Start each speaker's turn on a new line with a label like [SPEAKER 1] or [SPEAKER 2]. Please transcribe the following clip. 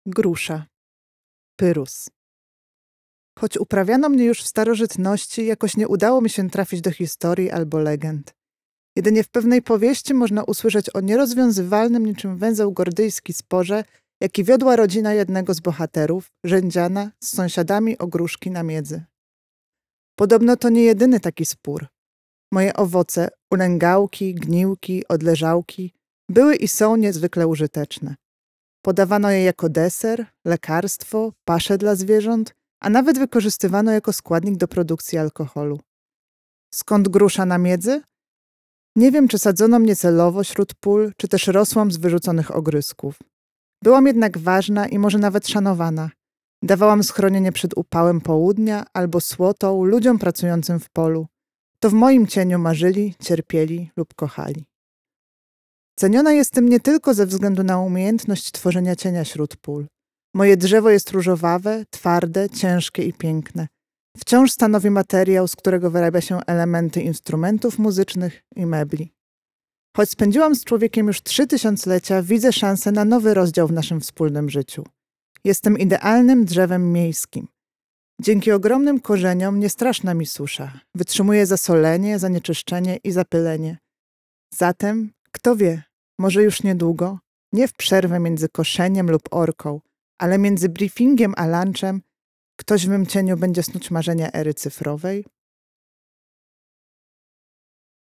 [SPEAKER 1] Grusza. Pyrus. Choć uprawiano mnie już w starożytności, jakoś nie udało mi się trafić do historii albo legend. Jedynie w pewnej powieści można usłyszeć o nierozwiązywalnym niczym węzeł gordyjski sporze, jaki wiodła rodzina jednego z bohaterów, rzędziana, z sąsiadami o gruszki na miedzy. Podobno to nie jedyny taki spór. Moje owoce, ulęgałki, gniłki, odleżałki, były i są niezwykle użyteczne. Podawano je jako deser, lekarstwo, paszę dla zwierząt, a nawet wykorzystywano jako składnik do produkcji alkoholu. Skąd grusza na miedzy? Nie wiem, czy sadzono mnie celowo wśród pól, czy też rosłam z wyrzuconych ogrysków. Byłam jednak ważna i może nawet szanowana. Dawałam schronienie przed upałem południa albo słotą ludziom pracującym w polu. To w moim cieniu marzyli, cierpieli lub kochali. Ceniona jestem nie tylko ze względu na umiejętność tworzenia cienia wśród pól. Moje drzewo jest różowawe, twarde, ciężkie i piękne. Wciąż stanowi materiał, z którego wyrabia się elementy instrumentów muzycznych i mebli. Choć spędziłam z człowiekiem już 3000-lecia, widzę szansę na nowy rozdział w naszym wspólnym życiu. Jestem idealnym drzewem miejskim. Dzięki ogromnym korzeniom nie straszna mi susza. Wytrzymuję zasolenie, zanieczyszczenie i zapylenie. Zatem, kto wie, może już niedługo, nie w przerwę między koszeniem lub orką, ale między briefingiem a lunchem, ktoś w mym cieniu będzie snuć marzenia ery cyfrowej,